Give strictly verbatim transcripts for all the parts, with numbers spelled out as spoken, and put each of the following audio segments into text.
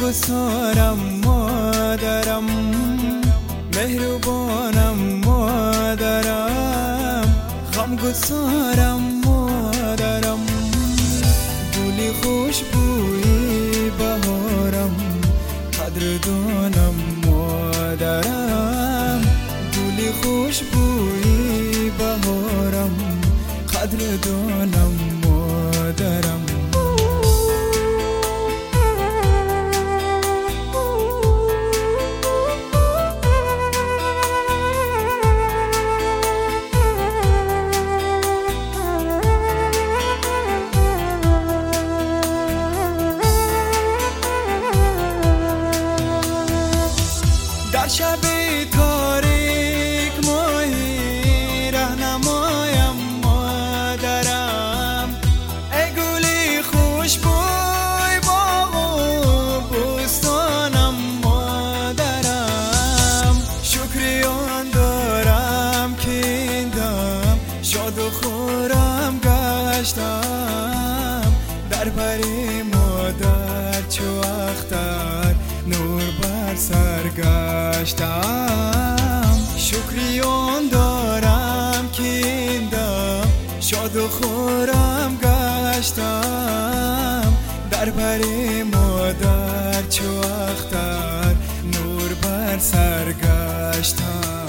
غمگسارم مادرم، مهربانم مادرم، غمگسارم مادرم، گلی خوشبوی بهارم، قدردانم مادرم، گلی خوشبوی بهارم، قدردانم مادرم. در شب تاریک ماهی رهنمایم مادرم، ای گلی خوشبوی باغ و بستانم مادرم، شکری آن دارم که این دم شاد و خورم گشتم، در بری مادر چو اختر نور بر سر گشتم، شکری آن دارم که این دم شاد و خورم گشتم، در بری مادر چو اختر نور بر سر گشتم.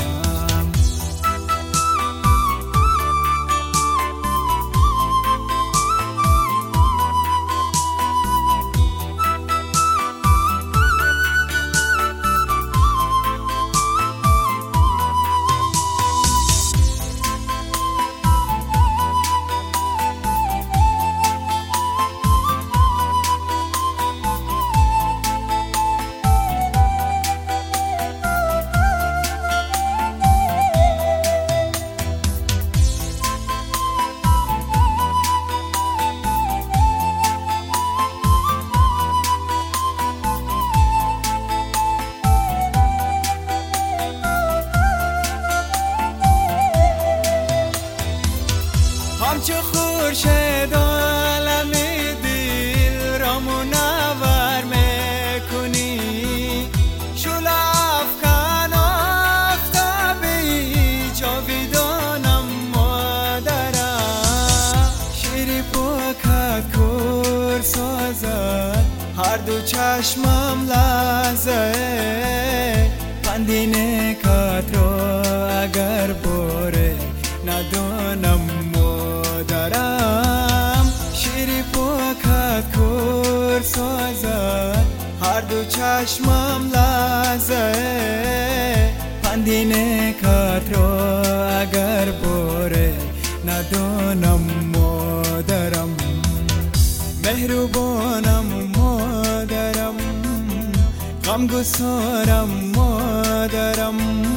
همچو خورشید عالم دل را منور میکنی، شعله افکن آفتابی جاویدانم مادرم، شیر پاکت کور سازد هر دو چشمم لحظه، پندی نکات را اگر باره ندانم مادرم، شیر پاکت کور سازد هر دو چشمم لحظه، پندی نکات را اگر باره ندانم مادرم، مهربانم مادرم، غمگسارم مادرم،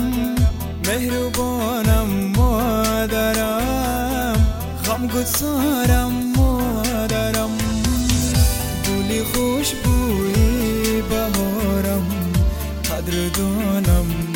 مهربانم مادرم، غمگسارم مادرم، گلی خوشبوی بهارم، قدردانم